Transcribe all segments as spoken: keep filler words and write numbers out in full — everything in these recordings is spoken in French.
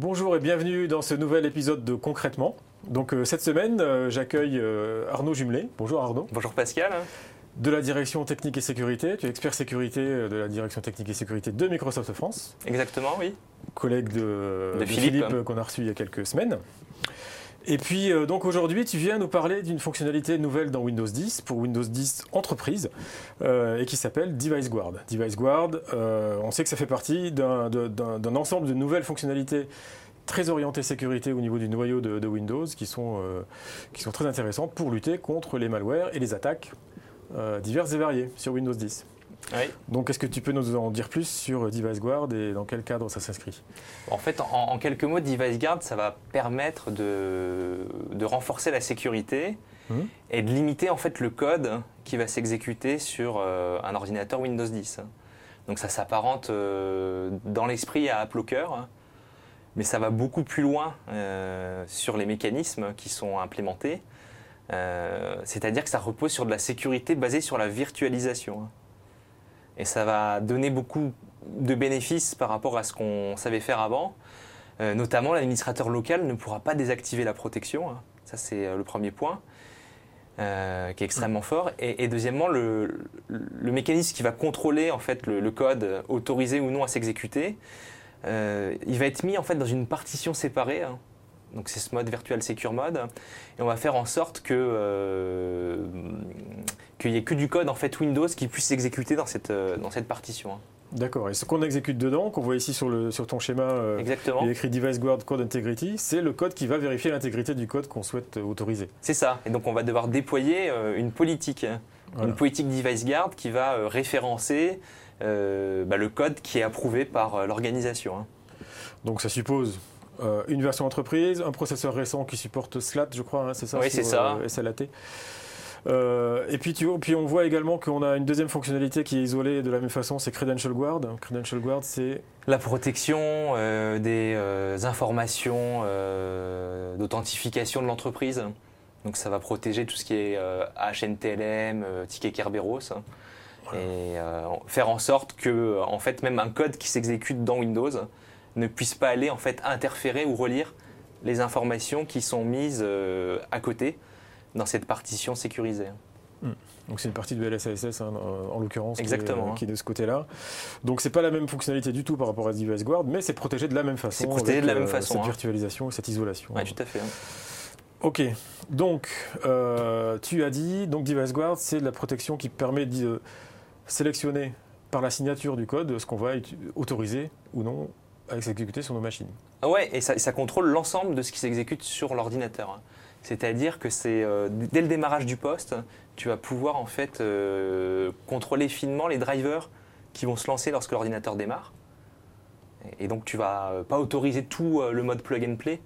Bonjour et bienvenue dans ce nouvel épisode de Concrètement. Donc euh, cette semaine, euh, j'accueille euh, Arnaud Jumelet. Bonjour Arnaud. Bonjour Pascal. De la direction technique et sécurité. Tu es expert sécurité de la direction technique et sécurité de Microsoft France. Exactement, oui. Collègue de, de, de Philippe, Philippe qu'on a reçu il y a quelques semaines. Et puis euh, donc aujourd'hui, tu viens nous parler d'une fonctionnalité nouvelle dans Windows dix, pour Windows dix Entreprise, euh, et qui s'appelle Device Guard. Device Guard, euh, on sait que ça fait partie d'un, d'un, d'un ensemble de nouvelles fonctionnalités très orientées sécurité au niveau du noyau de, de Windows, qui sont, euh, qui sont très intéressantes pour lutter contre les malwares et les attaques euh, diverses et variées sur Windows dix. Oui. Donc, est-ce que tu peux nous en dire plus sur Device Guard et dans quel cadre ça s'inscrit ? En fait, en, en quelques mots, Device Guard, ça va permettre de, de renforcer la sécurité mmh. et de limiter en fait le code qui va s'exécuter sur euh, un ordinateur Windows dix. Donc, ça s'apparente euh, dans l'esprit à AppLocker, mais ça va beaucoup plus loin euh, sur les mécanismes qui sont implémentés. Euh, c'est-à-dire que ça repose sur de la sécurité basée sur la virtualisation. Et ça va donner beaucoup de bénéfices par rapport à ce qu'on savait faire avant. Euh, notamment, l'administrateur local ne pourra pas désactiver la protection. Hein. Ça, c'est le premier point, euh, qui est extrêmement fort. Et, et deuxièmement, le, le mécanisme qui va contrôler en fait, le, le code autorisé ou non à s'exécuter, euh, il va être mis en fait, dans une partition séparée. Hein. Donc, c'est ce mode Virtual Secure Mode. Et on va faire en sorte que... Euh, qu'il n'y ait que du code en fait Windows qui puisse s'exécuter dans cette, euh, dans cette partition. Hein. D'accord. Et ce qu'on exécute dedans, qu'on voit ici sur, le, sur ton schéma, euh, Exactement. il est écrit Device Guard Code Integrity, c'est le code qui va vérifier l'intégrité du code qu'on souhaite autoriser. C'est ça. Et donc on va devoir déployer euh, une politique, voilà. une politique Device Guard qui va euh, référencer euh, bah, le code qui est approuvé par euh, l'organisation. Hein. Donc ça suppose euh, une version entreprise, un processeur récent qui supporte S L A T, je crois, hein, c'est ça ? Oui, c'est ça. Euh, S L A T. Euh, et puis, tu, puis on voit également qu'on a une deuxième fonctionnalité qui est isolée de la même façon, c'est Credential Guard. Credential Guard, c'est la protection euh, des euh, informations euh, d'authentification de l'entreprise. Donc ça va protéger tout ce qui est euh, H N T L M, euh, ticket Kerberos, voilà. et euh, faire en sorte que, en fait, même un code qui s'exécute dans Windows ne puisse pas aller en fait interférer ou relire les informations qui sont mises euh, à côté dans cette partition sécurisée. Mmh. Donc c'est une partie de L S A S S hein, en l'occurrence Exactement, qui, est, hein. qui est de ce côté-là. Donc c'est pas la même fonctionnalité du tout par rapport à Device Guard, mais c'est protégé de la même façon. C'est protégé avec, de la même euh, façon. Cette hein. virtualisation et cette isolation. Oui, tout à fait. Hein. Ok, donc euh, tu as dit, donc Device Guard, c'est de la protection qui permet de sélectionner par la signature du code ce qu'on va autoriser ou non à s'exécuter sur nos machines. Ouais, et ça, ça contrôle l'ensemble de ce qui s'exécute sur l'ordinateur. C'est-à-dire que c'est euh, dès le démarrage du poste, tu vas pouvoir en fait euh, contrôler finement les drivers qui vont se lancer lorsque l'ordinateur démarre. Et, et donc tu vas euh, pas autoriser tout euh, le mode plug and play.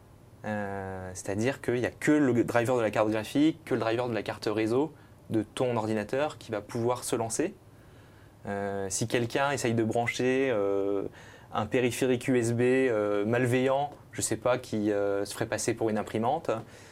Euh, c'est-à-dire qu'il n'y a que le driver de la carte graphique, que le driver de la carte réseau de ton ordinateur qui va pouvoir se lancer. Euh, si quelqu'un essaye de brancher euh, un périphérique U S B euh, malveillant, je ne sais pas, qui euh, se ferait passer pour une imprimante,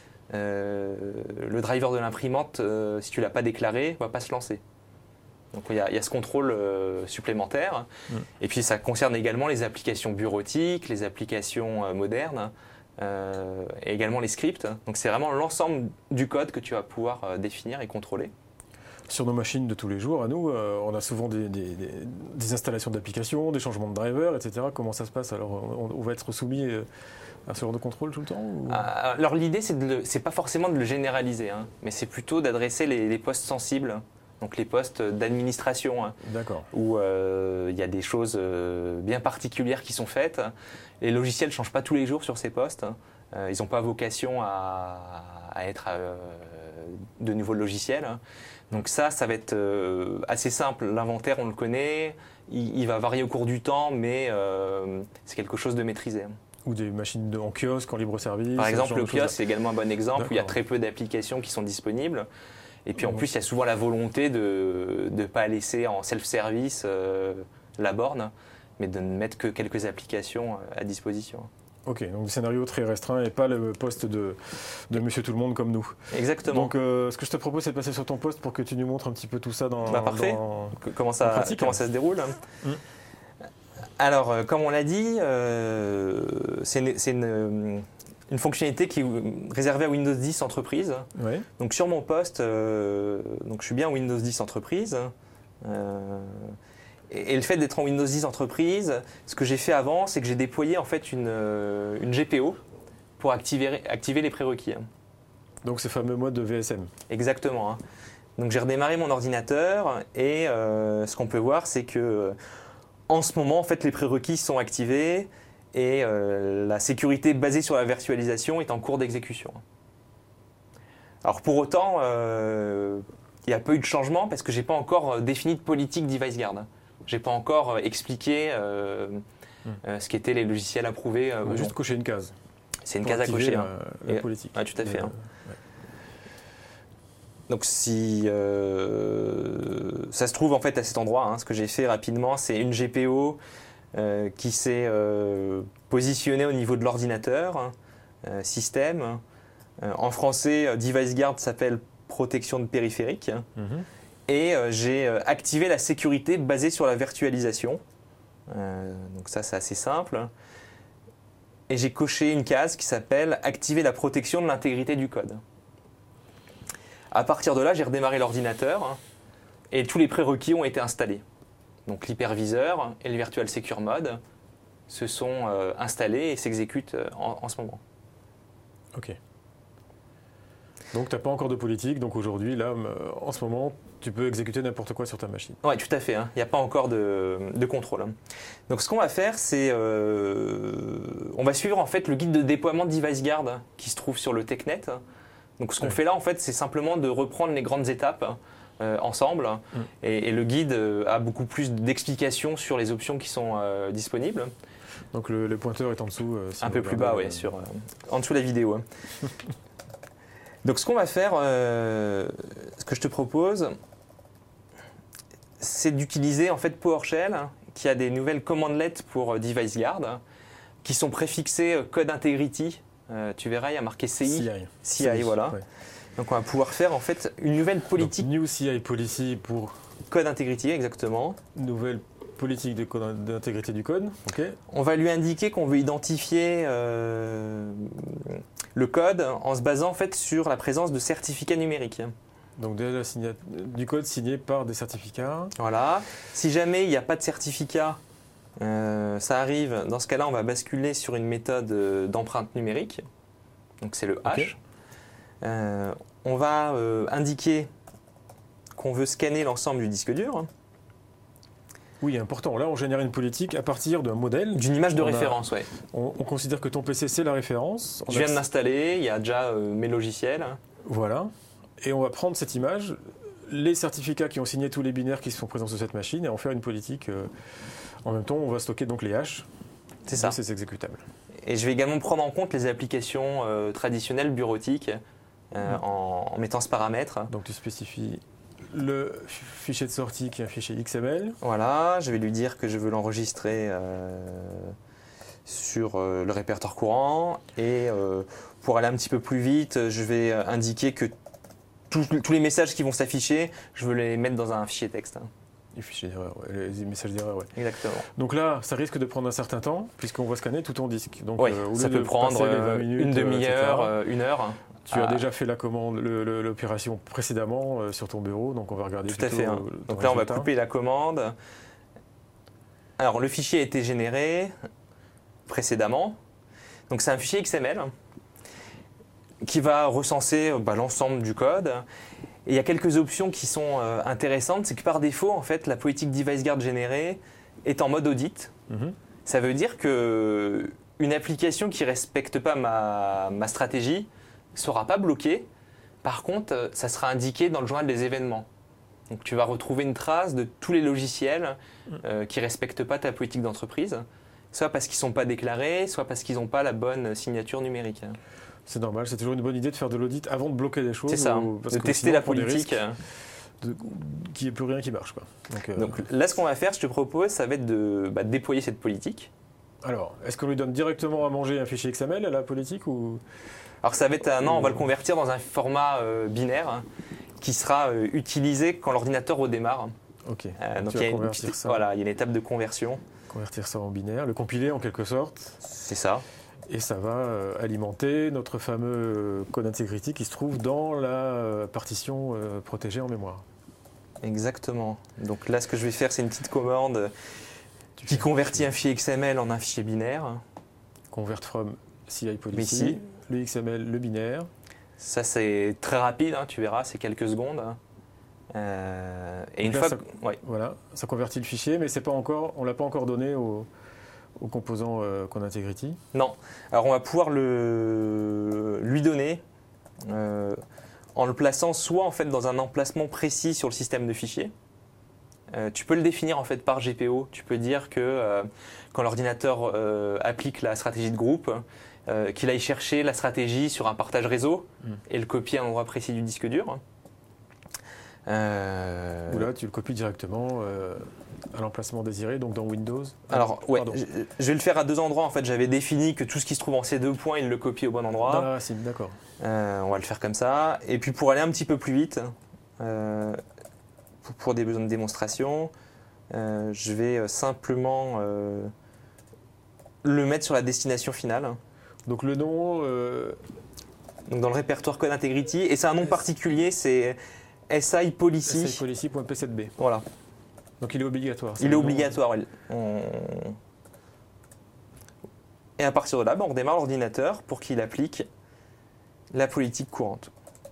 euh, le driver de l'imprimante, euh, si tu ne l'as pas déclaré, ne va pas se lancer. Donc il y, y a ce contrôle euh, supplémentaire. Mmh. Et puis ça concerne également les applications bureautiques, les applications euh, modernes, euh, et également les scripts. Donc c'est vraiment l'ensemble du code que tu vas pouvoir euh, définir et contrôler. Sur nos machines de tous les jours, à nous, euh, on a souvent des, des, des, des installations d'applications, des changements de drivers, et cetera. Comment ça se passe ? Alors, on, on va être soumis à ce genre de contrôle tout le temps ou... Alors, l'idée, c'est, de le, c'est pas forcément de le généraliser, hein, mais c'est plutôt d'adresser les, les postes sensibles, donc les postes d'administration, hein, D'accord. où il euh, y a des choses euh, bien particulières qui sont faites. Les logiciels ne changent pas tous les jours sur ces postes. Euh, ils n'ont pas vocation à, à être euh, de nouveaux logiciels. Donc ça, ça va être euh, assez simple. L'inventaire, on le connaît, il, il va varier au cours du temps, mais euh, c'est quelque chose de maîtrisé. Ou des machines de, en kiosque, en libre service. Par exemple, le kiosque, c'est également un bon exemple. D'accord. Où il y a très peu d'applications qui sont disponibles. Et puis en mmh. plus, il y a souvent la volonté de ne pas laisser en self-service euh, la borne, mais de ne mettre que quelques applications à disposition. Ok, donc le scénario très restreint et pas le poste de, de Monsieur Tout-le-Monde comme nous. Exactement. Donc euh, ce que je te propose, c'est de passer sur ton poste pour que tu nous montres un petit peu tout ça dans, bah, parfait. dans, comment ça, en pratique. Comment ça se déroule. mmh. Alors, euh, comme on l'a dit, euh, c'est une, c'est une, une fonctionnalité qui est réservée à Windows dix Entreprise. Ouais. Donc, sur mon poste, euh, donc, je suis bien Windows dix Entreprise. Euh, et, et le fait d'être en Windows dix Entreprise, ce que j'ai fait avant, c'est que j'ai déployé en fait une, une G P O pour activer, activer les prérequis. Donc, ces fameux modes de V S M. Exactement. Hein. Donc j'ai redémarré mon ordinateur et euh, ce qu'on peut voir, c'est que en ce moment, en fait, les prérequis sont activés et euh, la sécurité basée sur la virtualisation est en cours d'exécution. Alors pour autant, euh, il n'y a pas eu de changement parce que j'ai pas encore défini de politique DeviceGuard. J'ai pas encore expliqué euh, mmh. euh, ce qu'étaient les logiciels approuvés. Euh, juste cocher une case. C'est une case à cocher. La, hein. la et, politique. Ouais, tout à fait. Euh, hein. ouais. Donc si euh, ça se trouve en fait à cet endroit, hein, ce que j'ai fait rapidement, c'est une G P O euh, qui s'est euh, positionnée au niveau de l'ordinateur, euh, système. Euh, en français, DeviceGuard s'appelle protection de périphérique. Mm-hmm. Et euh, j'ai activé la sécurité basée sur la virtualisation. Euh, donc ça, c'est assez simple. Et j'ai coché une case qui s'appelle activer la protection de l'intégrité du code. À partir de là, j'ai redémarré l'ordinateur et tous les prérequis ont été installés. Donc l'hyperviseur et le Virtual Secure Mode se sont euh, installés et s'exécutent en, en ce moment. Ok. Donc tu n'as pas encore de politique, donc aujourd'hui, là, en ce moment, tu peux exécuter n'importe quoi sur ta machine. Oui, tout à fait. Il hein. n'y a pas encore de, de contrôle. Donc ce qu'on va faire, c'est euh, on va suivre en fait le guide de déploiement de DeviceGuard qui se trouve sur le TechNet. Donc ce qu'on ouais. fait là, en fait, c'est simplement de reprendre les grandes étapes euh, ensemble. Mm. Et, et le guide euh, a beaucoup plus d'explications sur les options qui sont euh, disponibles. Donc le, le pointeur est en dessous. Euh, si Un peu plus bas, oui, euh... euh, en dessous de la vidéo. Hein. Donc ce qu'on va faire, euh, ce que je te propose, c'est d'utiliser en fait PowerShell, qui a des nouvelles commandelets pour DeviceGuard, qui sont préfixées Code Integrity. Euh, tu verras, il y a marqué C I. C I. C I, C I voilà. Ouais. Donc on va pouvoir faire en fait une nouvelle politique. Donc, New C I Policy pour Code Integrity, exactement. Nouvelle politique de code, d'intégrité du code. Okay. On va lui indiquer qu'on veut identifier euh, le code en se basant en fait sur la présence de certificats numériques. Donc déjà signa... du code signé par des certificats. Voilà. Si jamais il n'y a pas de certificat, euh, ça arrive. Dans ce cas-là, on va basculer sur une méthode d'empreinte numérique. Donc c'est le H. Okay. Euh, on va euh, indiquer qu'on veut scanner l'ensemble du disque dur. Oui, important. Là, on génère une politique à partir d'un modèle. D'une image de on référence, oui. On, on considère que ton P C, c'est la référence. Je viens de l'installer, il y a déjà euh, mes logiciels. Voilà. Et on va prendre cette image, les certificats qui ont signé tous les binaires qui sont présents sur cette machine, et en faire une politique. Euh, en même temps, on va stocker donc les haches. C'est ça. C'est exécutable. Et je vais également prendre en compte les applications euh, traditionnelles bureautiques euh, mmh. en, en mettant ce paramètre. Donc tu spécifies le fichier de sortie qui est un fichier X M L. Voilà, je vais lui dire que je veux l'enregistrer euh, sur euh, le répertoire courant. Et euh, pour aller un petit peu plus vite, je vais indiquer que tous, tous les messages qui vont s'afficher, je veux les mettre dans un fichier texte. Les fichiers d'erreur, ouais, les messages d'erreur, oui. Exactement. Donc là, ça risque de prendre un certain temps, puisqu'on va scanner tout ton disque. Donc, oui, euh, au ça lieu peut de prendre vingt minutes, une demi-heure, euh, une heure. Tu ah. as déjà fait la commande, le, le, l'opération précédemment euh, sur ton bureau, donc on va regarder. Tout à fait. Hein. Donc là, résultat. On va couper la commande. Alors, le fichier a été généré précédemment. Donc, c'est un fichier X M L qui va recenser bah, l'ensemble du code. Et il y a quelques options qui sont euh, intéressantes. C'est que par défaut, en fait, la politique DeviceGuard générée est en mode audit. Mm-hmm. Ça veut dire qu'une application qui ne respecte pas ma, ma stratégie ne sera pas bloquée. Par contre, ça sera indiqué dans le journal des événements. Donc, tu vas retrouver une trace de tous les logiciels euh, qui ne respectent pas ta politique d'entreprise, soit parce qu'ils ne sont pas déclarés, soit parce qu'ils n'ont pas la bonne signature numérique. C'est normal, c'est toujours une bonne idée de faire de l'audit avant de bloquer des choses. C'est ça, ou, parce de que tester la politique. De, qu'il n'y ait plus rien qui marche. Quoi. Donc, euh, Donc là, ce qu'on va faire, je te propose, ça va être de, bah, de déployer cette politique. Alors, est-ce qu'on lui donne directement à manger un fichier X M L à la politique ou... Alors ça va être un, non, on va le convertir dans un format euh, binaire hein, qui sera euh, utilisé quand l'ordinateur redémarre. Ok. Euh, donc il y a une petite, voilà, il y a une étape de conversion. Convertir ça en binaire, le compiler en quelque sorte. C'est ça. Et ça va euh, alimenter notre fameux code integrity qui se trouve dans la euh, partition euh, protégée en mémoire. Exactement. Donc là, ce que je vais faire, c'est une petite commande tu qui convertit un fichier X M L en un fichier binaire. Convert from C I policy, Ici. le X M L, le binaire. Ça, c'est très rapide, hein, tu verras, c'est quelques secondes. Euh, et une là, fois, ça, que, ouais. voilà, ça convertit le fichier, mais c'est pas encore, on l'a pas encore donné au, au composant euh, code integrity. Non. Alors, on va pouvoir le, lui donner euh, en le plaçant soit en fait dans un emplacement précis sur le système de fichiers. Euh, tu peux le définir en fait par G P O. Tu peux dire que euh, quand l'ordinateur euh, applique la stratégie de groupe, euh, qu'il aille chercher la stratégie sur un partage réseau mmh. et le copier à un endroit précis du disque dur. Euh... Ou là, tu le copies directement euh, à l'emplacement désiré, donc dans Windows. Alors, ah, ouais, je, je vais le faire à deux endroits. En fait, j'avais défini que tout ce qui se trouve en ces deux points, il le copie au bon endroit. Dans la racine, d'accord. Euh, on va le faire comme ça. Et puis, pour aller un petit peu plus vite, euh, pour, pour des besoins de démonstration, euh, je vais simplement euh, le mettre sur la destination finale. Donc, le nom. Euh... Donc, dans le répertoire code integrity. Et c'est un nom particulier, c'est S I policy. S I policy.p sept b. Voilà. Donc il est obligatoire. Il est obligatoire. On... Et à partir de là, ben, on redémarre l'ordinateur pour qu'il applique la politique courante.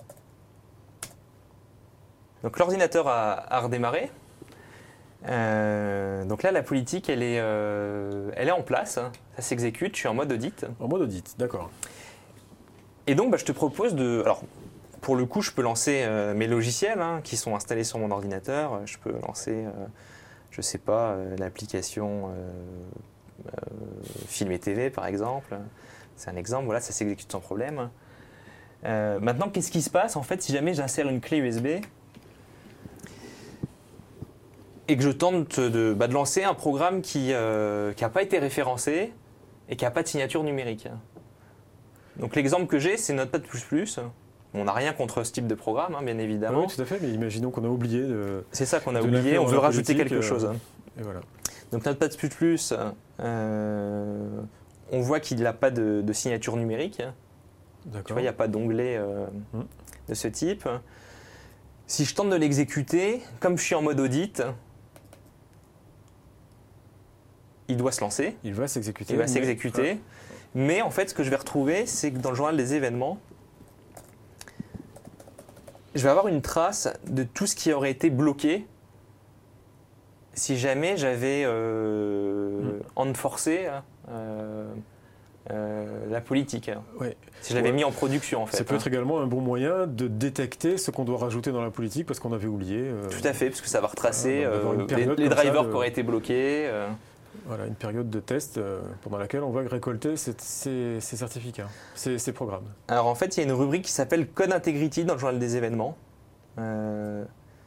Donc l'ordinateur a, a redémarré. Euh, donc là, la politique, elle est, euh, elle est en place. Ça s'exécute. Je suis en mode audit. En mode audit, d'accord. Et donc, ben, je te propose de... Alors, pour le coup, je peux lancer euh, mes logiciels hein, qui sont installés sur mon ordinateur. Je peux lancer, euh, je ne sais pas, euh, l'application euh, euh, Film et T V, par exemple. C'est un exemple, voilà, ça s'exécute sans problème. Euh, maintenant, qu'est-ce qui se passe en fait si jamais j'insère une clé U S B et que je tente de, bah, de lancer un programme qui n'a euh, pas été référencé et qui n'a pas de signature numérique? Donc l'exemple que j'ai, c'est Notepad plus plus. On n'a rien contre ce type de programme, hein, bien évidemment. Oui, tout à fait, mais imaginons qu'on a oublié de... C'est ça qu'on a oublié, on veut rajouter quelque euh, chose. Et voilà. Donc Notepad plus plus, euh, on voit qu'il n'a pas de, de signature numérique. D'accord. Tu vois, il n'y a pas d'onglet euh, hum. de ce type. Si je tente de l'exécuter, comme je suis en mode audit, il doit se lancer. Il va s'exécuter. Il va s'exécuter. Ah. Mais en fait, ce que je vais retrouver, c'est que dans le journal des événements, je vais avoir une trace de tout ce qui aurait été bloqué si jamais j'avais euh, mmh. enforcé euh, euh, la politique. Ouais. Si je l'avais ouais. mis en production, en fait. Ça peut hein. être également un bon moyen de détecter ce qu'on doit rajouter dans la politique parce qu'on avait oublié. Euh... Tout à fait, parce que ça va retracer voilà, euh, les, les drivers de... qui auraient été bloqués. Euh... Voilà, une période de test euh, pendant laquelle on va récolter ces, ces, ces certificats, ces, ces programmes. Alors en fait, il y a une rubrique qui s'appelle Code Integrity dans le journal des événements. Euh...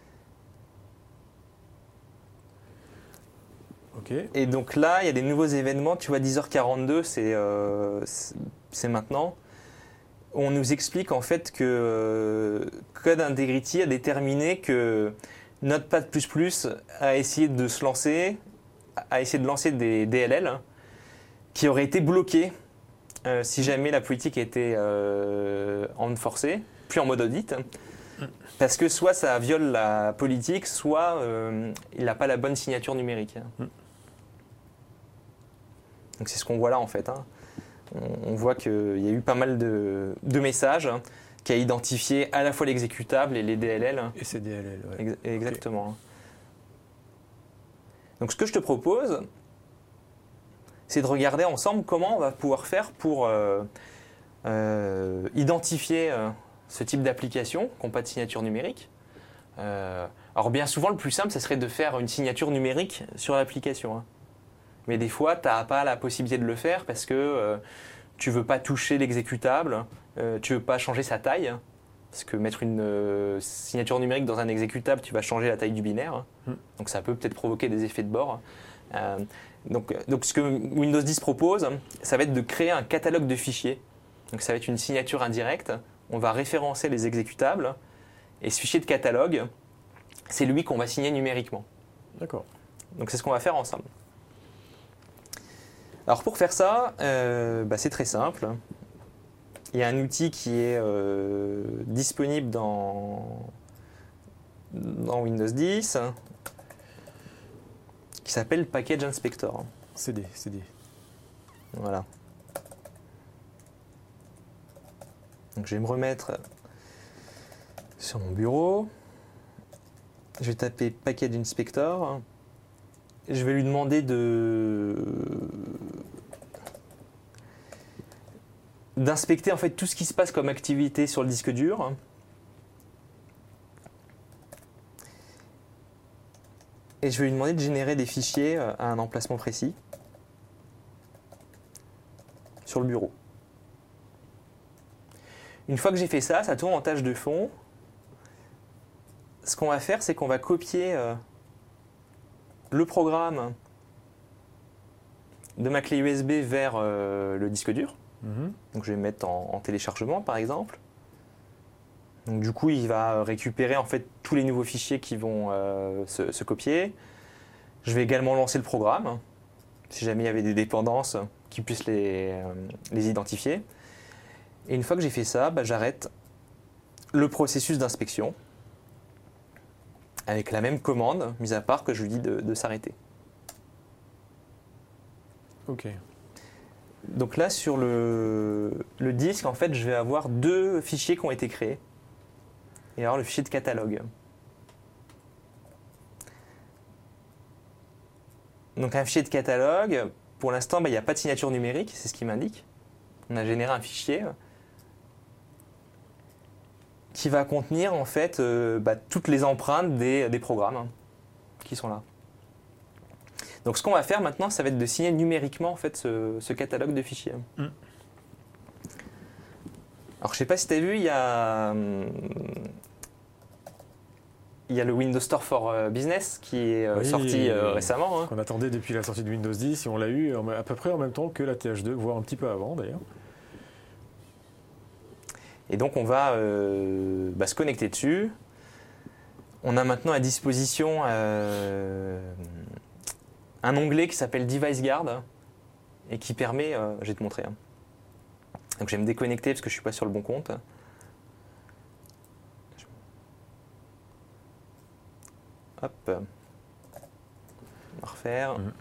Okay. Et donc là, il y a des nouveaux événements. Tu vois, dix heures quarante-deux, c'est euh, maintenant. On nous explique en fait que euh, Code Integrity a déterminé que Notepad plus plus a essayé de se lancer, a essayé de lancer des D L L qui auraient été bloqués euh, si jamais la politique était euh, enforcée, puis en mode audit. Parce que soit ça viole la politique, soit euh, il n'a pas la bonne signature numérique. Mm. Donc c'est ce qu'on voit là en fait. Hein. On, on voit qu'il y a eu pas mal de, de messages hein, qui a identifié à la fois l'exécutable et les D L L. Et ces D L L, ouais. Ex- exactement. Okay. Donc ce que je te propose, c'est de regarder ensemble comment on va pouvoir faire pour euh, euh, identifier... Euh, ce type d'application qui n'ont pas de signature numérique. Euh, alors bien souvent, le plus simple, ça serait de faire une signature numérique sur l'application. Hein. Mais des fois, tu n'as pas la possibilité de le faire parce que euh, tu ne veux pas toucher l'exécutable, euh, tu ne veux pas changer sa taille. Hein, parce que mettre une euh, signature numérique dans un exécutable, tu vas changer la taille du binaire. Hein. Mmh. Donc ça peut peut-être provoquer des effets de bord. Euh, donc, donc ce que Windows dix propose, ça va être de créer un catalogue de fichiers. Donc ça va être une signature indirecte. On va référencer les exécutables et ce fichier de catalogue, c'est lui qu'on va signer numériquement. D'accord. Donc c'est ce qu'on va faire ensemble. Alors pour faire ça, euh, bah, c'est très simple. Il y a un outil qui est euh, disponible dans, dans Windows dix qui s'appelle Package Inspector. C D, C D. Voilà. Donc je vais me remettre sur mon bureau. Je vais taper Package Inspector. Je vais lui demander de d'inspecter en fait tout ce qui se passe comme activité sur le disque dur. Et je vais lui demander de générer des fichiers à un emplacement précis sur le bureau. Une fois que j'ai fait ça, ça tourne en tâche de fond. Ce qu'on va faire, c'est qu'on va copier euh, le programme de ma clé U S B vers euh, le disque dur. Mm-hmm. Donc je vais mettre en, en téléchargement par exemple. Donc du coup, il va récupérer en fait tous les nouveaux fichiers qui vont euh, se, se copier. Je vais également lancer le programme, si jamais il y avait des dépendances, qui puissent les, euh, les identifier. Et une fois que j'ai fait ça, bah, j'arrête le processus d'inspection avec la même commande, mis à part que je lui dis de, de s'arrêter. Ok. Donc là, sur le, le disque, en fait, je vais avoir deux fichiers qui ont été créés. Et alors le fichier de catalogue. Donc un fichier de catalogue, pour l'instant, bah, il n'y a pas de signature numérique, c'est ce qui m'indique. On a généré un fichier qui va contenir en fait euh, bah, toutes les empreintes des, des programmes hein, qui sont là. Donc ce qu'on va faire maintenant, ça va être de signer numériquement en fait ce, ce catalogue de fichiers. Mm. Alors je sais pas si tu as vu, il y a hum, il y a le Windows Store for Business qui est euh, oui, sorti euh, récemment. Hein. On attendait depuis la sortie de Windows dix et on l'a eu à peu près en même temps que la T H deux, voire un petit peu avant d'ailleurs. Et donc on va euh, bah, se connecter dessus. On a maintenant à disposition euh, un onglet qui s'appelle Device Guard et qui permet, euh, je vais te montrer. Hein. Donc je vais me déconnecter parce que je ne suis pas sur le bon compte. Hop. On va refaire. Mmh.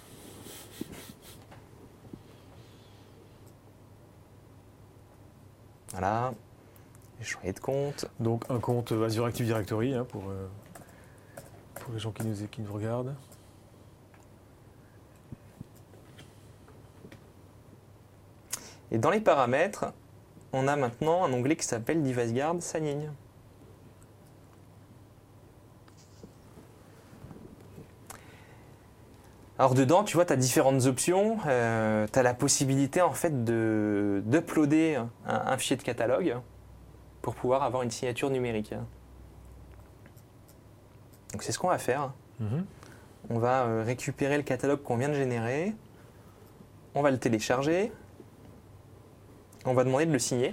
Voilà. J'ai changé de compte. Donc un compte Azure Active Directory hein, pour, euh, pour les gens qui nous, qui nous regardent. Et dans les paramètres, on a maintenant un onglet qui s'appelle Device Guard Sign In. Alors dedans, tu vois, tu as différentes options. Euh, tu as la possibilité en fait de, d'uploader un, un fichier de catalogue pour pouvoir avoir une signature numérique. Donc c'est ce qu'on va faire. Mm-hmm. On va euh, récupérer le catalogue qu'on vient de générer. On va le télécharger. On va demander de le signer.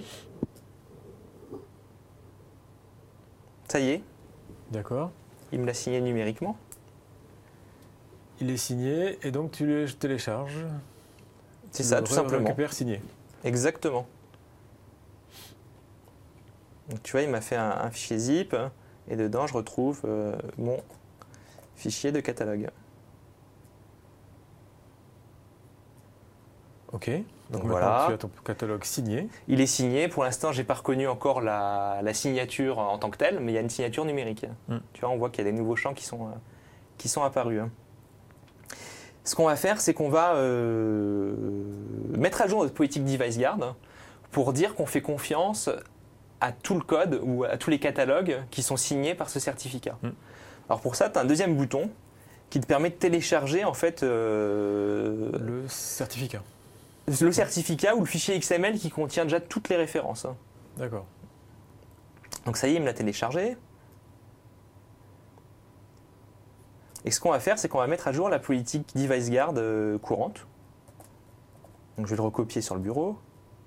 Ça y est. D'accord. Il me l'a signé numériquement. Il est signé et donc tu le télécharges. C'est ça, tout simplement. Tu récupères signé. Exactement. Donc, tu vois, il m'a fait un, un fichier zip et dedans, je retrouve euh, mon fichier de catalogue. Ok. Donc, donc voilà. Tu as ton catalogue signé. Il est signé. Pour l'instant, je n'ai pas reconnu encore la, la signature en tant que telle, mais il y a une signature numérique. Mm. Tu vois, on voit qu'il y a des nouveaux champs qui sont, euh, qui sont apparus. Hein. Ce qu'on va faire, c'est qu'on va euh, mettre à jour notre politique Device Guard pour dire qu'on fait confiance à tout le code ou à tous les catalogues qui sont signés par ce certificat. Mm. Alors pour ça, tu as un deuxième bouton qui te permet de télécharger en fait euh, le certificat. Le certificat ou le fichier X M L qui contient déjà toutes les références. D'accord. Donc ça y est, il me l'a téléchargé. Et ce qu'on va faire, c'est qu'on va mettre à jour la politique Device Guard euh, courante. Donc je vais le recopier sur le bureau.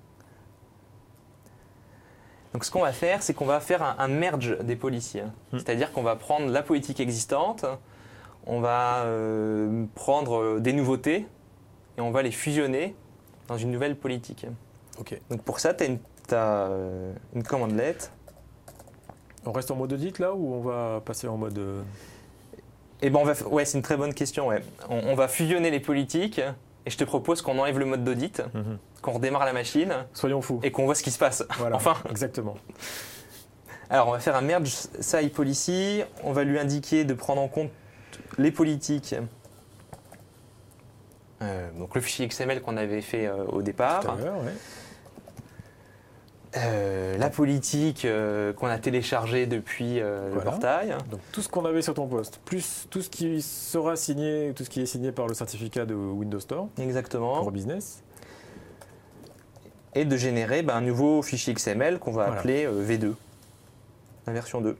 Donc ce qu'on va faire, c'est qu'on va faire un, un merge des policies. Mmh. C'est-à-dire qu'on va prendre la politique existante, on va euh, prendre des nouveautés, et et on va les fusionner dans une nouvelle politique. Ok. Donc pour ça, tu as une, t'as, euh, une commandelette. On reste en mode audit là ou on va passer en mode... Euh... Eh ben on va, ouais, c'est une très bonne question. Ouais. On, on va fusionner les politiques et je te propose qu'on enlève le mode d'audit, mm-hmm. qu'on redémarre la machine. Soyons fous. Et qu'on voit ce qui se passe. Voilà, enfin. Exactement. Alors on va faire un merge sci policy. On va lui indiquer de prendre en compte les politiques. Euh, donc le fichier X M L qu'on avait fait euh, au départ. Tout à l'heure, ouais. Euh, la politique euh, qu'on a téléchargée depuis euh, voilà. le portail. Donc tout ce qu'on avait sur ton poste, plus tout ce qui sera signé, tout ce qui est signé par le certificat de Windows Store. Exactement. Pour business. Et de générer ben, un nouveau fichier X M L qu'on va voilà. appeler euh, V deux, la version deux.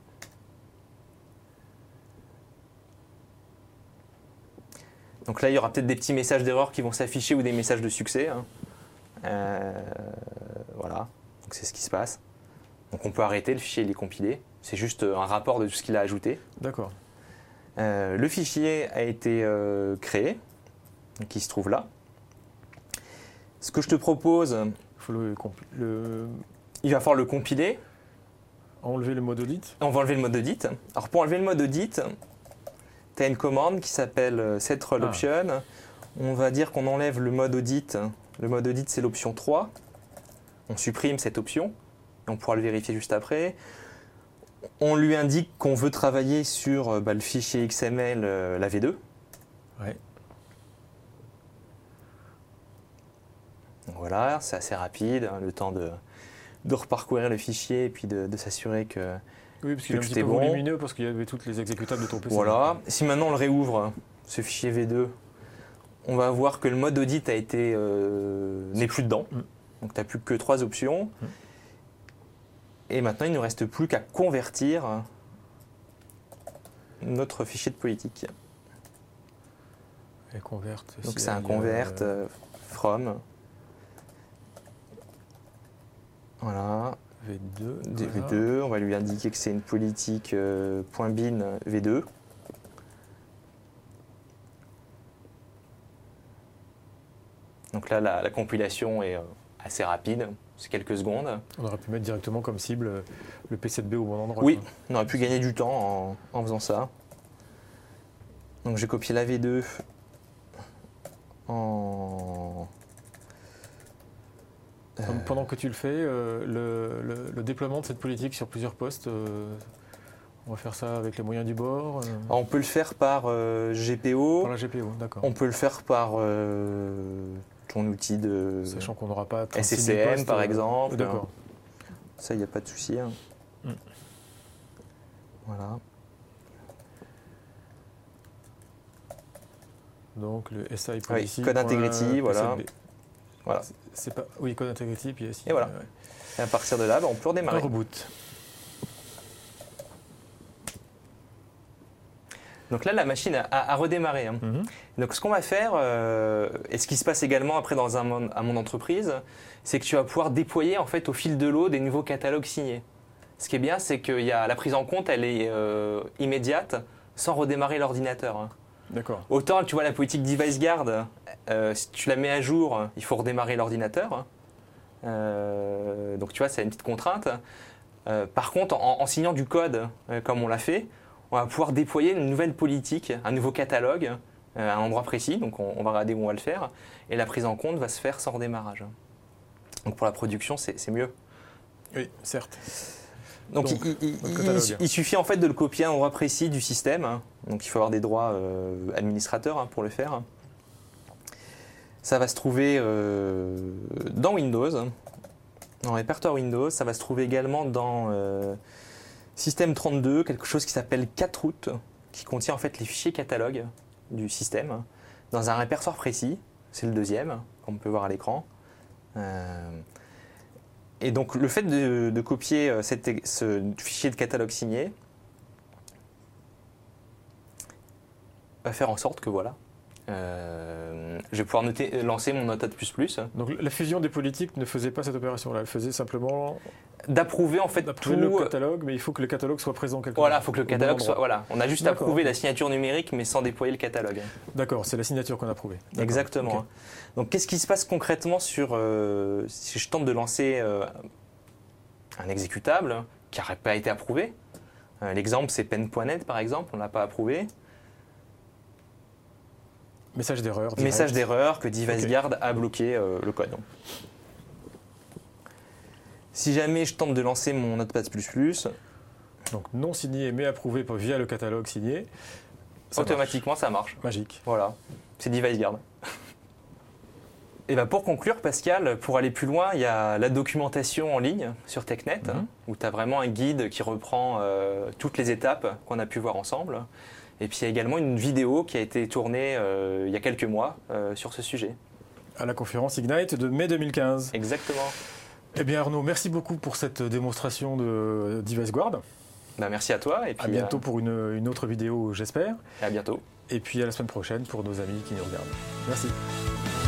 Donc là, il y aura peut-être des petits messages d'erreur qui vont s'afficher ou des messages de succès. Hein. Euh, voilà. Donc c'est ce qui se passe. Donc on peut arrêter, le fichier il est compilé. C'est juste un rapport de tout ce qu'il a ajouté. D'accord. Euh, le fichier a été euh, créé, donc il se trouve là. Ce que je te propose, Faut le, le... il va falloir le compiler. Enlever le mode audit. On va enlever le mode audit. Alors pour enlever le mode audit, tu as une commande qui s'appelle set roll option. Ah. On va dire qu'on enlève le mode audit. Le mode audit c'est l'option trois. On supprime cette option, et on pourra le vérifier juste après. On lui indique qu'on veut travailler sur bah, le fichier X M L, euh, la V deux. Ouais. Donc voilà, c'est assez rapide, hein, le temps de, de reparcourir le fichier et puis de, de s'assurer que, oui, parce qu'il est un petit peu bon. volumineux parce qu'il y avait toutes les exécutables de ton P C. Voilà. Si maintenant on le réouvre, ce fichier V deux, on va voir que le mode audit a été euh, n'est plus dedans. Mm. Donc, tu n'as plus que trois options. Mmh. Et maintenant, il ne nous reste plus qu'à convertir notre fichier de politique. Et convert. Donc, c'est un convert euh, from. Voilà. V deux. Voilà. Voilà. V deux. On va lui indiquer que c'est une politique euh, .bin V deux. Donc là, la, la compilation est... Euh, assez rapide, c'est quelques secondes. On aurait pu mettre directement comme cible le P sept B au bon endroit. Oui, quoi. On aurait pu gagner du temps en, en faisant ça. Donc j'ai copié la V deux en... Euh... Pendant que tu le fais, euh, le, le, le déploiement de cette politique sur plusieurs postes, euh, on va faire ça avec les moyens du bord euh... On peut le faire par euh, G P O. Par la G P O, d'accord. On peut le faire par... Euh... ton outil de sachant qu'on n'aura pas S C C M postes, par euh... exemple. D'accord. Ça, il n'y a pas de souci. Hein. Mm. Voilà. Donc le S I policy. Oui, code integrity, voilà. voilà. C'est pas... Oui, code integrity, puis S I. Et voilà. Ouais. Et à partir de là, bah, on peut redémarrer. Un reboot. Donc là, la machine a, a redémarré. Hein. Mm-hmm. Donc ce qu'on va faire, euh, et ce qui se passe également après dans un monde, à mon entreprise, c'est que tu vas pouvoir déployer en fait au fil de l'eau des nouveaux catalogues signés. Ce qui est bien, c'est que y a, la prise en compte, elle est euh, immédiate, sans redémarrer l'ordinateur. Hein. D'accord. Autant, tu vois, la politique DeviceGuard, euh, si tu la mets à jour, il faut redémarrer l'ordinateur. Euh, donc tu vois, c'est une petite contrainte. Euh, par contre, en, en signant du code, euh, comme on l'a fait, on va pouvoir déployer une nouvelle politique, un nouveau catalogue, euh, à un endroit précis. Donc on, on va regarder où on va le faire. Et la prise en compte va se faire sans redémarrage. Donc pour la production, c'est mieux. Oui, certes. Donc, Donc il, il, il, il suffit en fait de le copier à un endroit précis du système. Donc il faut avoir des droits euh, administrateurs hein, pour le faire. Ça va se trouver euh, dans Windows, dans le répertoire Windows. Ça va se trouver également dans euh, Système trente-deux, quelque chose qui s'appelle catroot, qui contient en fait les fichiers catalogues du système, dans un répertoire précis. C'est le deuxième, comme on peut voir à l'écran. Euh, et donc le fait de, de copier cette, ce fichier de catalogue signé va faire en sorte que voilà, Euh, je vais pouvoir noter, lancer mon Notepad plus plus. Donc la fusion des politiques ne faisait pas cette opération-là, elle faisait simplement d'approuver en fait d'approuver tout le catalogue, mais il faut que le catalogue soit présent quelque part. Voilà, il faut que le catalogue soit. Voilà, on a juste D'accord, approuvé okay. la signature numérique, mais sans déployer le catalogue. D'accord, c'est la signature qu'on a approuvée. Exactement. Okay. Donc qu'est-ce qui se passe concrètement sur euh, si je tente de lancer euh, un exécutable qui n'aurait pas été approuvé. Euh, L'exemple c'est pen point net par exemple, on ne l'a pas approuvé. Message d'erreur. Message d'erreur que DeviceGuard okay. a bloqué euh, le code. Si jamais je tente de lancer mon Notepad plus plus, donc non signé mais approuvé via le catalogue signé, ça automatiquement marche. ça marche. Magique. Voilà, c'est DeviceGuard. Et ben pour conclure, Pascal, pour aller plus loin, il y a la documentation en ligne sur TechNet, mm-hmm. où tu as vraiment un guide qui reprend euh, toutes les étapes qu'on a pu voir ensemble. Et puis il y a également une vidéo qui a été tournée euh, il y a quelques mois euh, sur ce sujet. À la conférence Ignite de mai deux mille quinze. Exactement. Eh bien Arnaud, merci beaucoup pour cette démonstration de DeviceGuard. Ben, merci à toi. Et puis, à bientôt euh... pour une, une autre vidéo, j'espère. À bientôt. Et puis à la semaine prochaine pour nos amis qui nous regardent. Merci.